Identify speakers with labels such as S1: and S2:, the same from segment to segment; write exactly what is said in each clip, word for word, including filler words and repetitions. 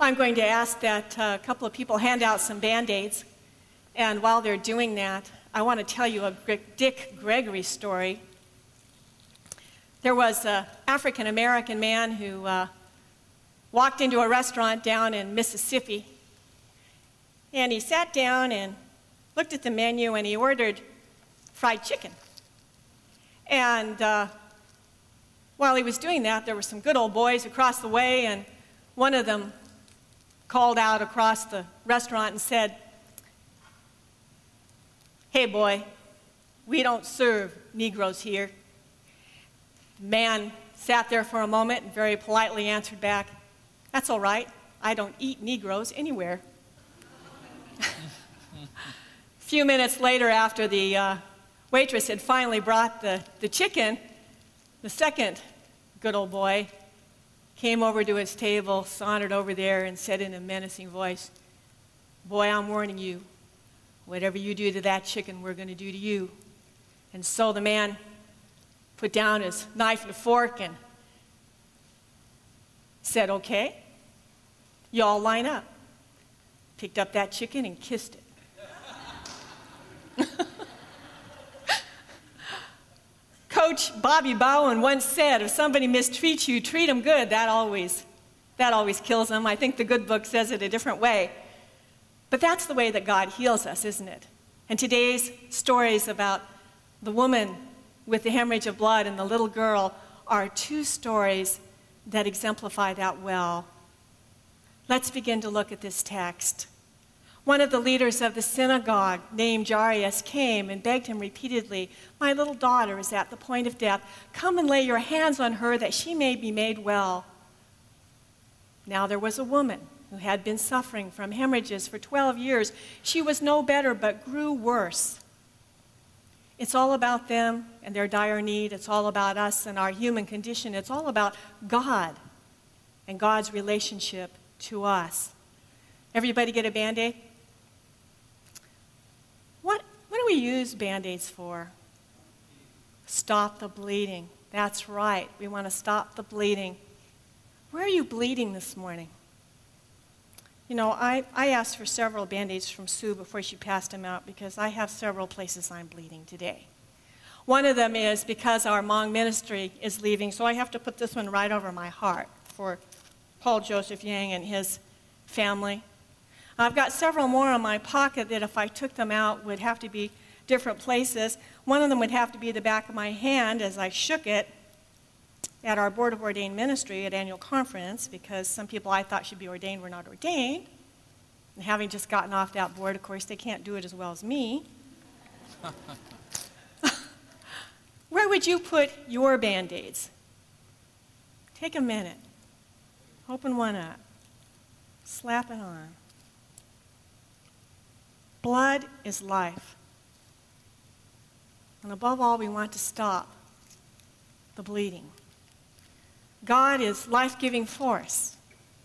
S1: I'm going to ask that uh, a couple of people hand out some Band-Aids. And while they're doing that, I want to tell you a Dick Gregory story. There was an African-American man who uh, walked into a restaurant down in Mississippi. And he sat down and looked at the menu and he ordered fried chicken. And uh, while he was doing that, there were some good old boys across the way, and one of them called out across the restaurant and said, "Hey, boy, we don't serve Negroes here." The man sat there for a moment and very politely answered back, "That's all right. I don't eat Negroes anywhere." A few minutes later, after the uh, waitress had finally brought the, the chicken, the second good old boy came over to his table, sauntered over there, and said in a menacing voice, "Boy, I'm warning you. Whatever you do to that chicken, we're going to do to you." And so the man put down his knife and fork and said, "Okay, you all line up." Picked up that chicken and kissed it. Coach Bobby Bowen once said, if somebody mistreats you, treat them good. That always, that always kills them. I think the good book says it a different way. But that's the way that God heals us, isn't it? And today's stories about the woman with the hemorrhage of blood and the little girl are two stories that exemplify that well. Let's begin to look at this text. One of the leaders of the synagogue, named Jairus, came and begged him repeatedly, "My little daughter is at the point of death. Come and lay your hands on her that she may be made well." Now there was a woman who had been suffering from hemorrhages for twelve years. She was no better, but grew worse. It's all about them and their dire need. It's all about us and our human condition. It's all about God and God's relationship to us. Everybody get a Band-Aid? What, what do we use Band-Aids for? Stop the bleeding. That's right. We want to stop the bleeding. Where are you bleeding this morning? You know, I, I asked for several Band-Aids from Sue before she passed them out because I have several places I'm bleeding today. One of them is because our Hmong ministry is leaving, so I have to put this one right over my heart for Paul Joseph Yang and his family. I've got several more in my pocket that if I took them out would have to be different places. One of them would have to be the back of my hand as I shook it at our Board of Ordained Ministry at annual conference, because some people I thought should be ordained were not ordained. And having just gotten off that board, of course, they can't do it as well as me. Where would you put your Band-Aids? Take a minute. Open one up. Slap it on. Blood is life. And above all, we want to stop the bleeding. God is life-giving force.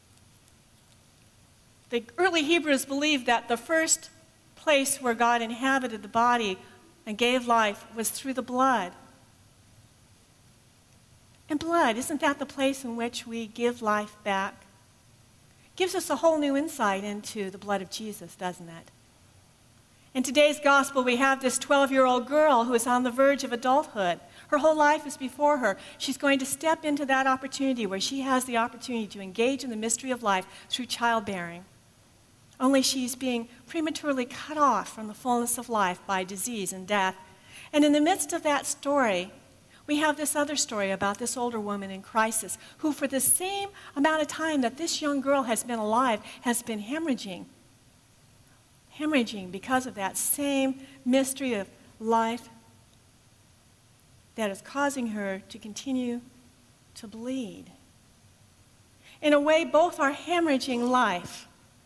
S1: The early Hebrews believed that the first place where God inhabited the body and gave life was through the blood. And blood, isn't that the place in which we give life back? Gives us a whole new insight into the blood of Jesus, doesn't it? In today's gospel, we have this twelve-year-old girl who is on the verge of adulthood. Her whole life is before her. She's going to step into that opportunity where she has the opportunity to engage in the mystery of life through childbearing. Only she's being prematurely cut off from the fullness of life by disease and death. And in the midst of that story, we have this other story about this older woman in crisis who, for the same amount of time that this young girl has been alive, has been hemorrhaging. Hemorrhaging because of that same mystery of life that is causing her to continue to bleed. In a way, both are hemorrhaging life.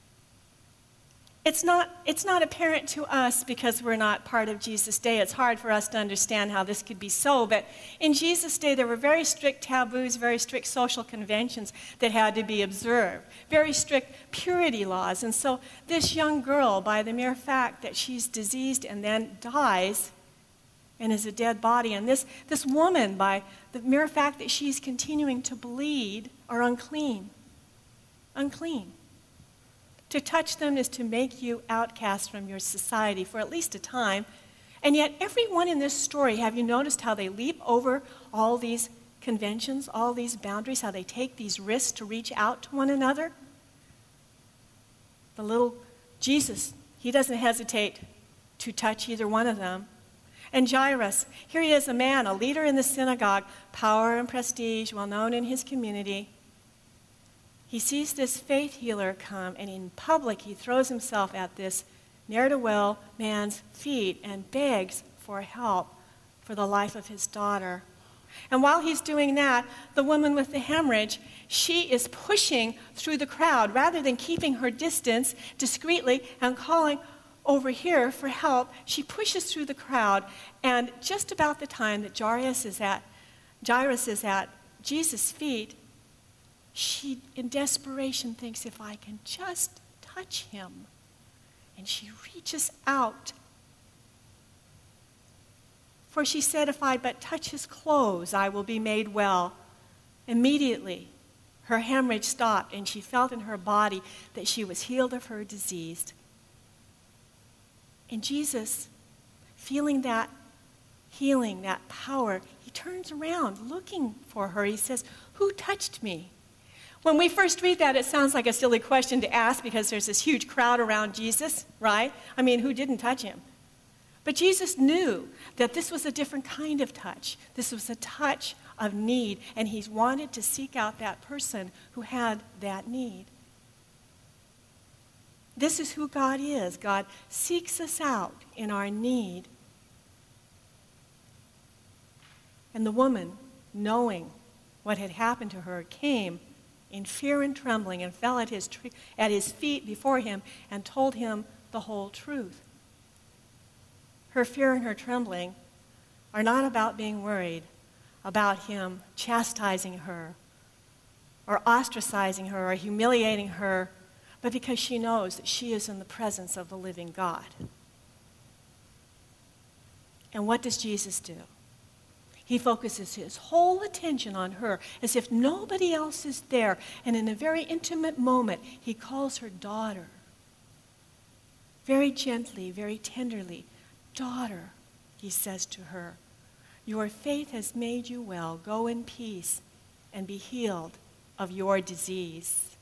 S1: It's not, it's not apparent to us because we're not part of Jesus' day. It's hard for us to understand how this could be so. But in Jesus' day, there were very strict taboos, very strict social conventions that had to be observed, very strict purity laws. And so this young girl, by the mere fact that she's diseased and then dies and is a dead body, and this, this woman, by the mere fact that she's continuing to bleed, are unclean. Unclean. To touch them is to make you outcast from your society for at least a time. And yet everyone in this story, have you noticed how they leap over all these conventions, all these boundaries, how they take these risks to reach out to one another? The little Jesus, he doesn't hesitate to touch either one of them. And Jairus, here he is, a man, a leader in the synagogue, power and prestige, well known in his community. He sees this faith healer come, and in public he throws himself at this ne'er-do-well man's feet and begs for help for the life of his daughter. And while he's doing that, the woman with the hemorrhage, she is pushing through the crowd rather than keeping her distance discreetly and calling over here for help. She pushes through the crowd, and just about the time that Jairus is at, Jairus is at Jesus' feet, she, in desperation, thinks, if I can just touch him. And she reaches out. For she said, if I but touch his clothes, I will be made well. Immediately, her hemorrhage stopped, and she felt in her body that she was healed of her disease. And Jesus, feeling that healing, that power, he turns around looking for her. He says, who touched me? When we first read that, it sounds like a silly question to ask because there's this huge crowd around Jesus, right? I mean, who didn't touch him? But Jesus knew that this was a different kind of touch. This was a touch of need, and he wanted to seek out that person who had that need. This is who God is. God seeks us out in our need. And the woman, knowing what had happened to her, came in fear and trembling and fell at his, tre- at his feet before him and told him the whole truth. Her fear and her trembling are not about being worried about him chastising her or ostracizing her or humiliating her, but because she knows that she is in the presence of the living God. And what does Jesus do? He focuses his whole attention on her as if nobody else is there. And in a very intimate moment, he calls her daughter. Very gently, very tenderly, daughter, he says to her, your faith has made you well. Go in peace and be healed of your disease.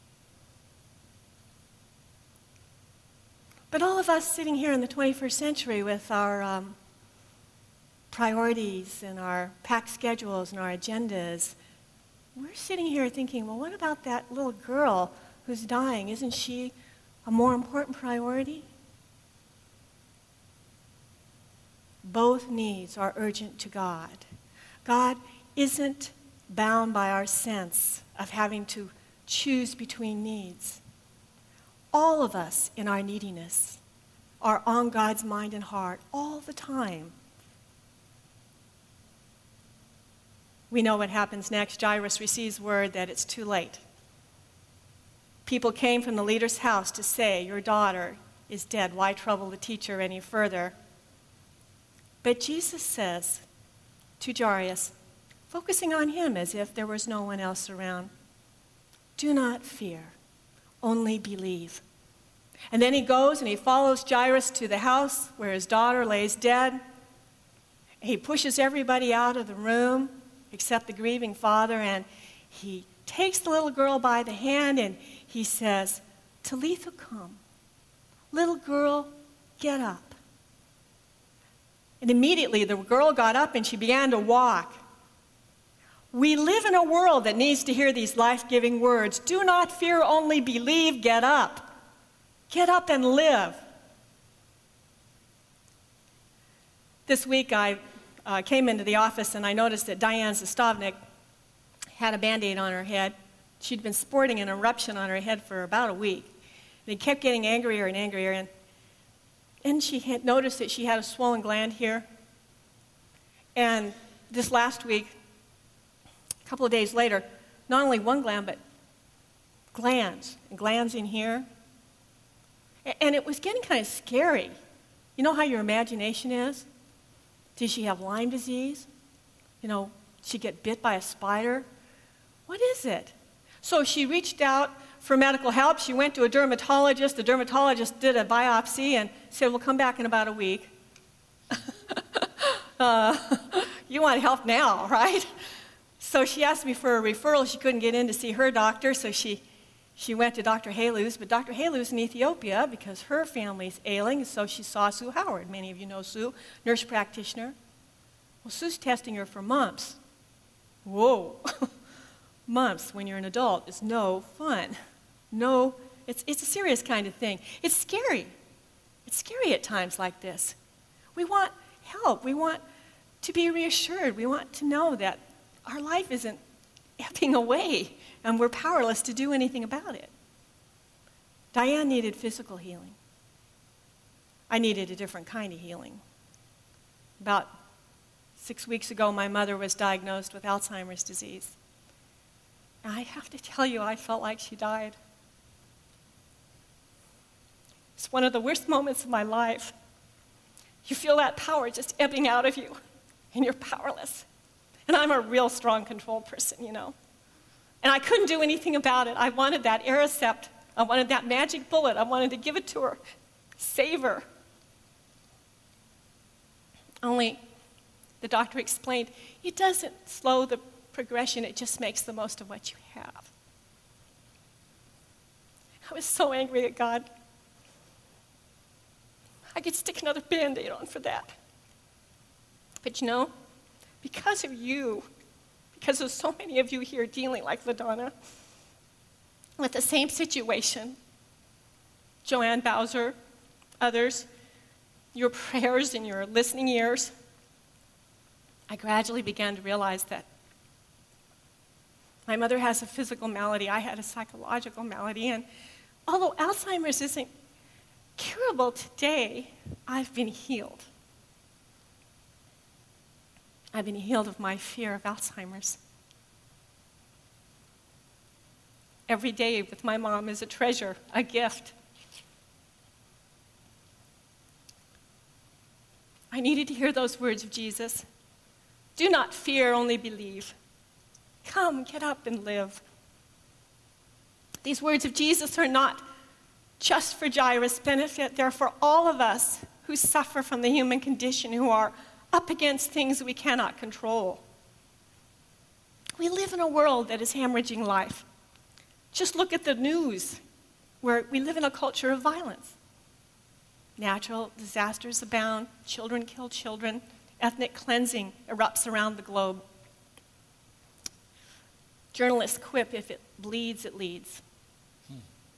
S1: But all of us sitting here in the twenty-first century with our um, priorities and our packed schedules and our agendas, we're sitting here thinking, well, what about that little girl who's dying? Isn't she a more important priority? Both needs are urgent to God. God isn't bound by our sense of having to choose between needs. All of us in our neediness are on God's mind and heart all the time. We know what happens next. Jairus receives word that it's too late. People came from the leader's house to say, your daughter is dead. Why trouble the teacher any further? But Jesus says to Jairus, focusing on him as if there was no one else around, do not fear, only believe. And then he goes and he follows Jairus to the house where his daughter lays dead. He pushes everybody out of the room except the grieving father, and he takes the little girl by the hand and he says, Talitha cum, little girl, get up. And immediately the girl got up and she began to walk. We live in a world that needs to hear these life-giving words. Do not fear, only believe, get up. Get up and live. This week I uh, came into the office and I noticed that Diane Zastovnik had a Band-Aid on her head. She'd been sporting an eruption on her head for about a week. And it kept getting angrier and angrier. And then she had noticed that she had a swollen gland here. And this last week, a couple of days later, not only one gland, but glands, and glands in here. And it was getting kind of scary. You know how your imagination is? Did she have Lyme disease? You know, she get bit by a spider? What is it? So she reached out for medical help. She went to a dermatologist. The dermatologist did a biopsy and said, we'll come back in about a week. uh, you want help now, right? So she asked me for a referral. She couldn't get in to see her doctor, so she, she went to Doctor Haluz. But Doctor Haluz in Ethiopia, because her family's ailing, so she saw Sue Howard. Many of you know Sue, nurse practitioner. Well, Sue's testing her for mumps. Whoa. Mumps, when you're an adult, is no fun. No, it's, it's a serious kind of thing. It's scary. It's scary at times like this. We want help. We want to be reassured. We want to know that our life isn't ebbing away and we're powerless to do anything about it. Diane needed physical healing. I needed a different kind of healing. About six weeks ago, my mother was diagnosed with Alzheimer's disease. And I have to tell you, I felt like she died. It's one of the worst moments of my life. You feel that power just ebbing out of you, and you're powerless. And I'm a real strong control person, you know. And I couldn't do anything about it. I wanted that Aricept. I wanted that magic bullet. I wanted to give it to her, save her. Only the doctor explained, it doesn't slow the progression, it just makes the most of what you have. I was so angry at God. I could stick another Band-Aid on for that. But you know, because of you, because of so many of you here dealing like LaDonna, with the same situation, Joanne Bowser, others, your prayers and your listening ears, I gradually began to realize that my mother has a physical malady, I had a psychological malady, and although Alzheimer's isn't curable today, I've been healed. I've been healed of my fear of Alzheimer's. Every day with my mom is a treasure, a gift. I needed to hear those words of Jesus. Do not fear, only believe. Come, get up and live. These words of Jesus are not just for Jairus' benefit. They're for all of us who suffer from the human condition, who are up against things we cannot control. We live in a world that is hemorrhaging life. Just look at the news, where we live in a culture of violence. Natural disasters abound, children kill children, ethnic cleansing erupts around the globe. Journalists quip, if it bleeds, it leads. Hmm.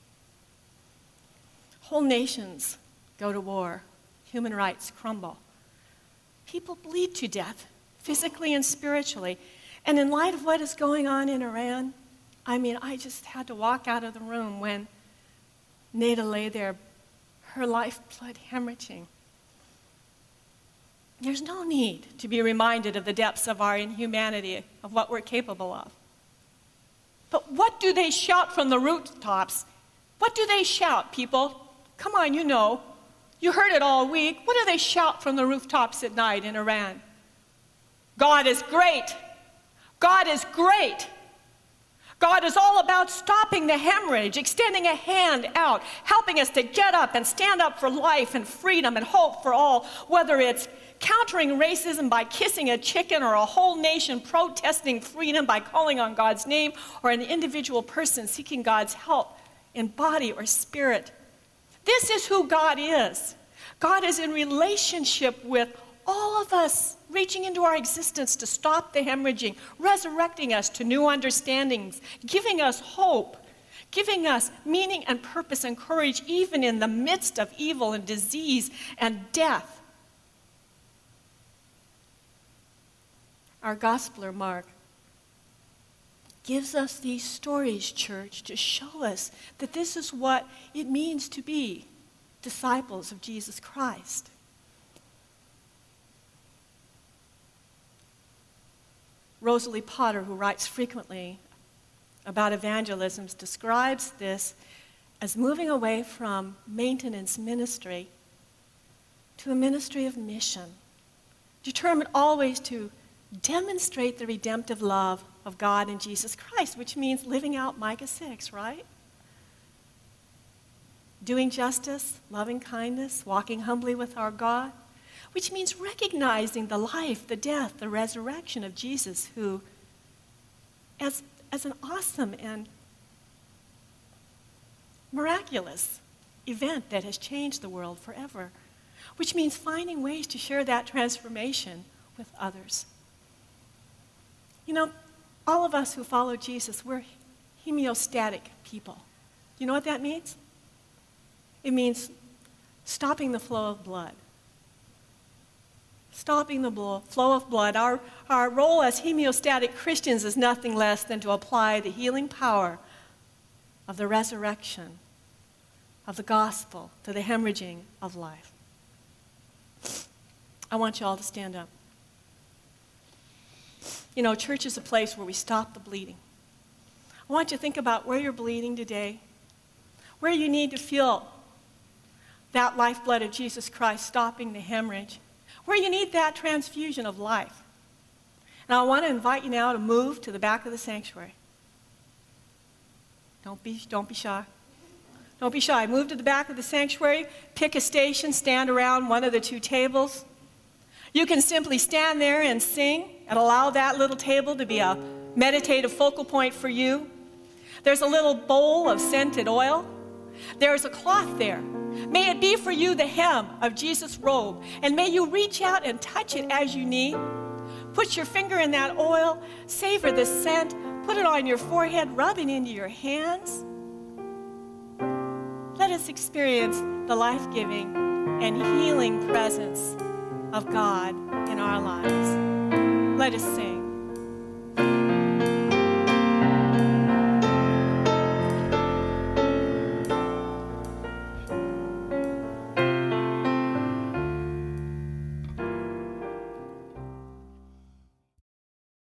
S1: Whole nations go to war. Human rights crumble. People bleed to death, physically and spiritually. And in light of what is going on in Iran, I mean, I just had to walk out of the room when Neda lay there, her lifeblood hemorrhaging. There's no need to be reminded of the depths of our inhumanity, of what we're capable of. But what do they shout from the rooftops? What do they shout, people? Come on, you know. You heard it all week. What do they shout from the rooftops at night in Iran? God is great. God is great. God is all about stopping the hemorrhage, extending a hand out, helping us to get up and stand up for life and freedom and hope for all, whether it's countering racism by kissing a chicken, or a whole nation protesting freedom by calling on God's name, or an individual person seeking God's help in body or spirit. This is who God is. God is in relationship with all of us, reaching into our existence to stop the hemorrhaging, resurrecting us to new understandings, giving us hope, giving us meaning and purpose and courage even in the midst of evil and disease and death. Our Gospeler, Mark, gives us these stories, church, to show us that this is what it means to be disciples of Jesus Christ. Rosalie Potter, who writes frequently about evangelisms, describes this as moving away from maintenance ministry to a ministry of mission, determined always to demonstrate the redemptive love of God in Jesus Christ, which means living out Micah six, right? doing justice, loving kindness, walking humbly with our God, which means recognizing the life, the death, the resurrection of Jesus, who, as, as an awesome and miraculous event that has changed the world forever, which means finding ways to share that transformation with others. You know, all of us who follow Jesus, we're homeostatic people. You know what that means? It means stopping the flow of blood. Stopping the flow of blood. Our, our role as homeostatic Christians is nothing less than to apply the healing power of the resurrection, of the gospel, to the hemorrhaging of life. I want you all to stand up. You know, church is a place where we stop the bleeding. I want you to think about where you're bleeding today, where you need to feel that lifeblood of Jesus Christ stopping the hemorrhage, where you need that transfusion of life. And I want to invite you now to move to the back of the sanctuary. Don't be, don't be shy. Don't be shy. Move to the back of the sanctuary, pick a station, stand around one of the two tables. You can simply stand there and sing and allow that little table to be a meditative focal point for you. There's a little bowl of scented oil. There's a cloth there. May it be for you the hem of Jesus' robe, and may you reach out and touch it as you need. Put your finger in that oil, savor the scent, put it on your forehead, rub it into your hands. Let us experience the life-giving and healing presence of God in our lives. Let us sing.